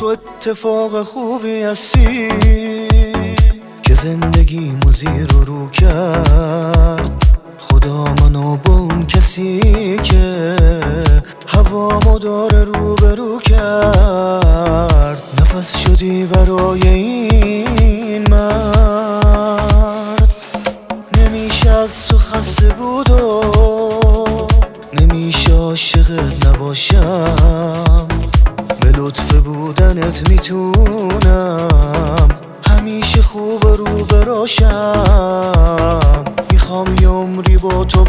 تو اتفاق خوبی هستی که زندگیمو زیر و رو کرد. خدا منو با اون کسی که هوامو داره روبرو کرد. نفس شدی برای این مرد، نمیشه از تو خسته بود و نمیشه عاشقت نباشم. به لطف بودنت میتونم همیشه خوب رو براشم. میخوام یه عمری با تو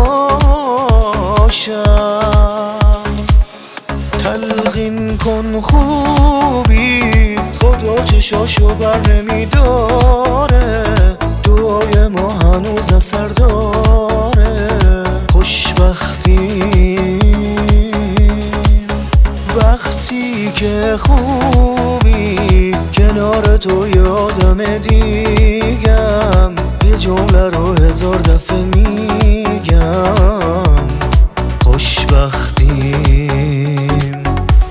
باشم. تلقین کن خوبی، خدا چشاشو بر نمیداره. دعای ما هنوز اثر داره. خوشبختی وقتی که خوبی کنار تو یه آدم دیگم. یه جمله رو 1000 دفعه میگم، خوشبختیم.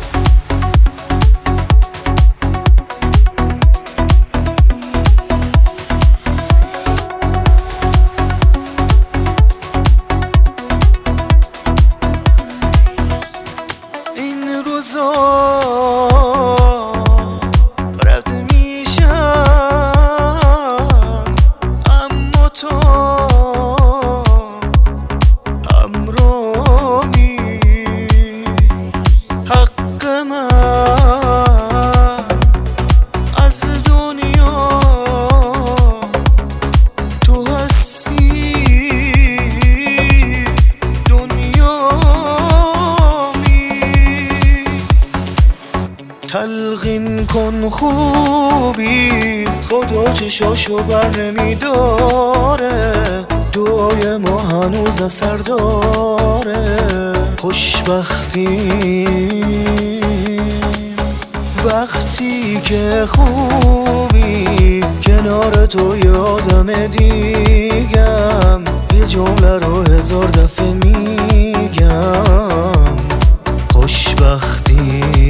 این روزا رد میشم، اما تو همراهی. حق من از دنیا تو هستی. تلقین کن خوبی، خدا چشاشو بر نمیداره. دعای ما هنوز اثر داره. خوشبختیم وقتی که خوبی کنار تو یه آدم دیگم. یه جمله رو 1000 دفعه میگم، خوشبختیم.